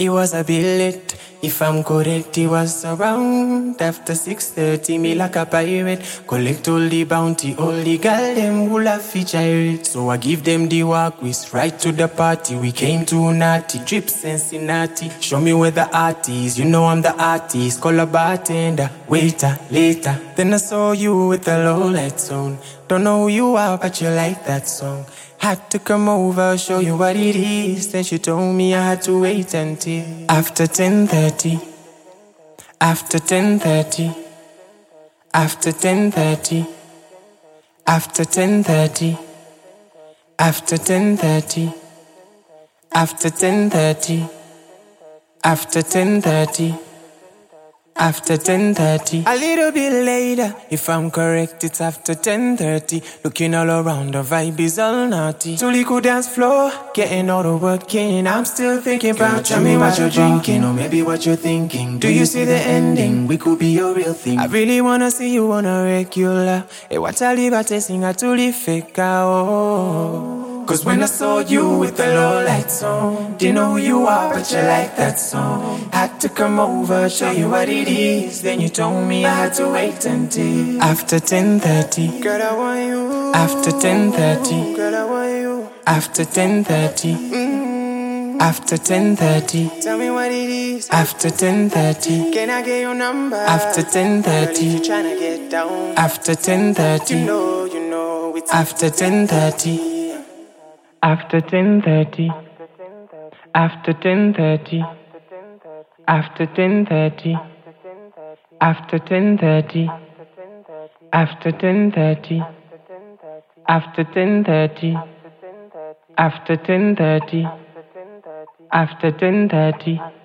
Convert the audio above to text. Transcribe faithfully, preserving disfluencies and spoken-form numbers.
It was a bit late, if I'm correct, it was around after six thirty, me like a pirate. Collect all the bounty, all the gal them who love feature it. So I give them the walk, we right to the party. We came to naughty, drip Cincinnati. Show me where the art is, you know I'm the artist. Call a bartender, waiter, later. Then I saw you with the low light zone. Don't know who you are, but you like that song. Had to come over, show you what it is. Then she told me I had to wait until after ten thirty. After ten thirty. After ten thirty. After ten thirty. After ten thirty. After ten thirty. After ten thirty. After ten thirty. A little bit later, if I'm correct, it's after ten thirty. Looking all around, the vibe is all naughty. Tuliku dance floor, getting all the work in. I'm still thinking about, tell me what you're drinking, or maybe what you're thinking. Do you see the ending? We could be a real thing. I really wanna see you on a regular. Hey, what I leave a tasting a tuli fake out. Cause when I saw you with the low lights on, didn't know who you are, but you like that song. Had to come over, show you what it is. Then you told me I had to wait until after ten thirty. Girl, I want you. After ten thirty. Girl, I want you. After ten thirty. Mm-hmm. After ten thirty. Tell me what it is. After ten thirty. Can I get your number? After ten thirty. Girl, if you're tryna get down. After ten thirty. You know, you know it's after ten thirty. After ten thirty. After ten thirty. After ten thirty. After ten thirty. After ten thirty. After ten thirty. After ten thirty. After ten thirty.